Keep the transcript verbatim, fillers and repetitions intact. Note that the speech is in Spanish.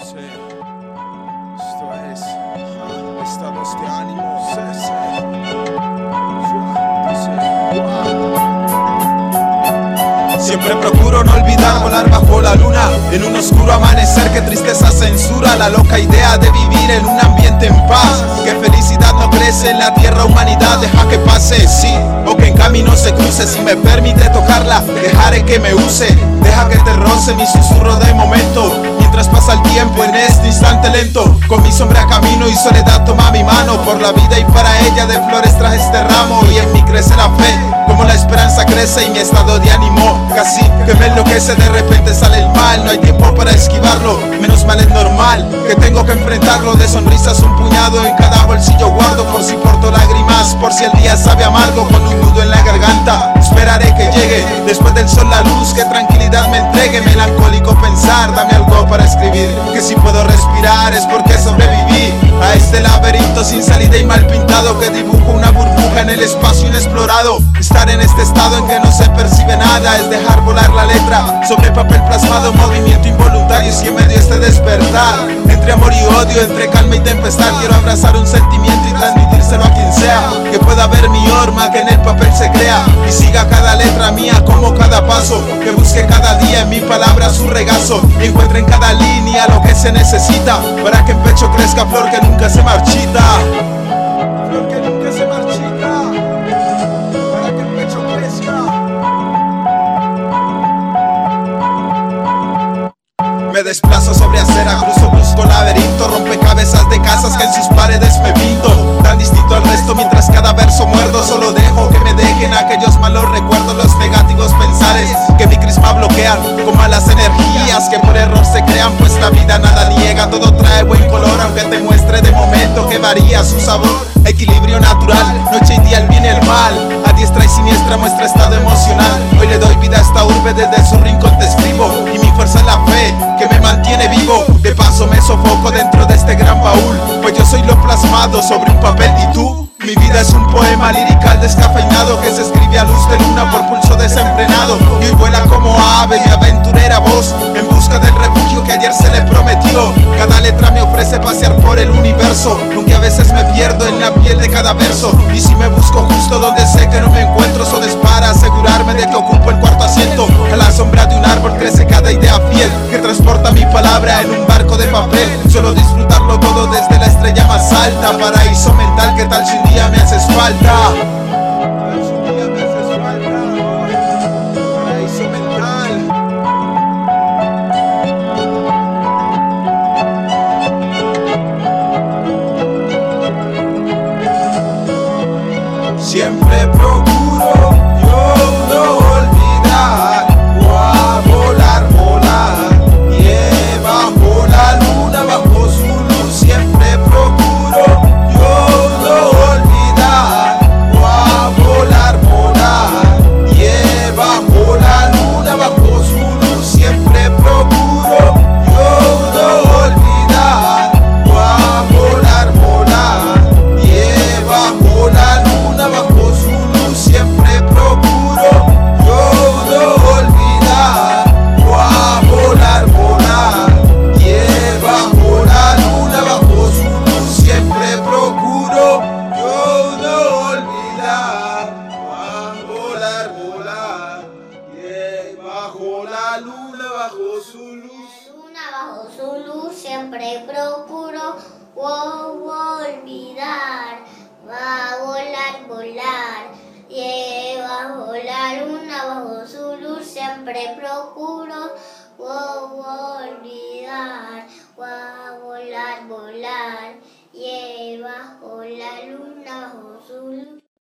Sí, esto es uh, estados de ánimo. Sí, sí. Siempre procuro no olvidar volar bajo la luna en un oscuro amanecer. Que tristeza censura la loca idea de vivir en un ambiente en paz. Que felicidad no crece en la tierra, humanidad deja que pase, sí, o que en camino se cruce. Si me permite tocarla, dejaré que me use. Deja que te roce mi susurro de momento, mientras pasa el tiempo en este instante lento. Con mi sombra camino y soledad toma mi mano. Por la vida y para ella de flores traje este ramo. Y en mí crece la fe, como la esperanza crece y mi estado de ánimo casi que me enloquece. De repente sale el mal, no hay tiempo para esquivarlo. Menos mal es normal, que tengo que enfrentarlo. De sonrisas un puñado en cada bolsillo guardo, por si porto lágrimas, por si el día sabe amargo. Con un nudo en la garganta esperaré que llegue después del sol la luz, que tranquilidad me entregue. Melancólico pensar, dame algo para escribir, que si puedo respirar es porque sobreviví a este laberinto sin salida y mal pintado, que dibujo una burbuja en el espacio inexplorado. Estar en este estado en que no se percibe nada es dejar volar la letra sobre papel plasmado. Movimiento involuntario si en medio este despertar, entre amor y odio, entre calma y tempestad. Quiero abrazar un sentimiento y transmitírselo a quien sea, que pueda ver mi horma, que en el papel se crea y siga cada letra mía como cada paso. Que busque cada día en mi palabra su regazo y encuentre en cada línea lo que se necesita para que en pecho crezca flor que nunca se marchita. Flor que nunca se marchita, para que en pecho crezca. Me desplazo sobre acera, cruzo brusco laberinto, rompecabezas de casas que en sus paredes me pinto. Tan distinto al resto mientras cada verso muerdo, solo dejo que me dejen aquellos malos recuerdos, los negativos pensares que mi crisma bloquean, con malas energías que por error se crean. Pues la vida nada niega, todo trae buen color, aunque te muestre de momento que varía su sabor. Equilibrio natural, noche y día el bien y el mal, a diestra y siniestra muestra estado emocional. Hoy le doy vida a esta urbe, desde su rincón te escribo, y mi fuerza es la fe que me mantiene vivo. De paso me sofoco dentro de este gran baúl, pues yo soy lo plasmado sobre un papel. ¿Y tú? Mi vida es un poema lirical descafeinado, que se escribe a luz de luna por pulso desenfrenado. Y hoy vuela como ave mi aventurera voz, en busca del refugio que ayer se le prometió. Cada letra me ofrece pasear por el universo, aunque a veces me pierdo en la piel de cada verso. Y si me busco justo donde sé que no me encuentro, solo es para asegurarme de que ocupo el cuarto asiento. A la sombra de un árbol crece cada idea fiel, que transporta mi palabra en un barco de papel. Solo disfrutarlo todo desde la estrella más alta, paraíso mental, que tal si un día me haces falta. Si un día me haces falta, paraíso mental. Siempre procuro yo no olvidar, o a volar, volar, y bajo la luna, bajo su luz. Siempre procuro yo no olvidar, o a volar, volar, y bajo la luna, bajo su luz. Siempre procuro yo no olvidar, o a volar, volar, y bajo la luna, bajo su luz. Siempre procuro yo no olvidar, o a volar, volar, y bajo la luna, bajo su luz. Siempre procuro yo no olvidar, o a volar, volar, y bajo la luna, bajo su luz. Luna bajo su luz siempre procuro oh, olvidar, va a volar, volar, y bajo la luna, bajo su luz siempre procuro oh, olvidar, va a volar, volar.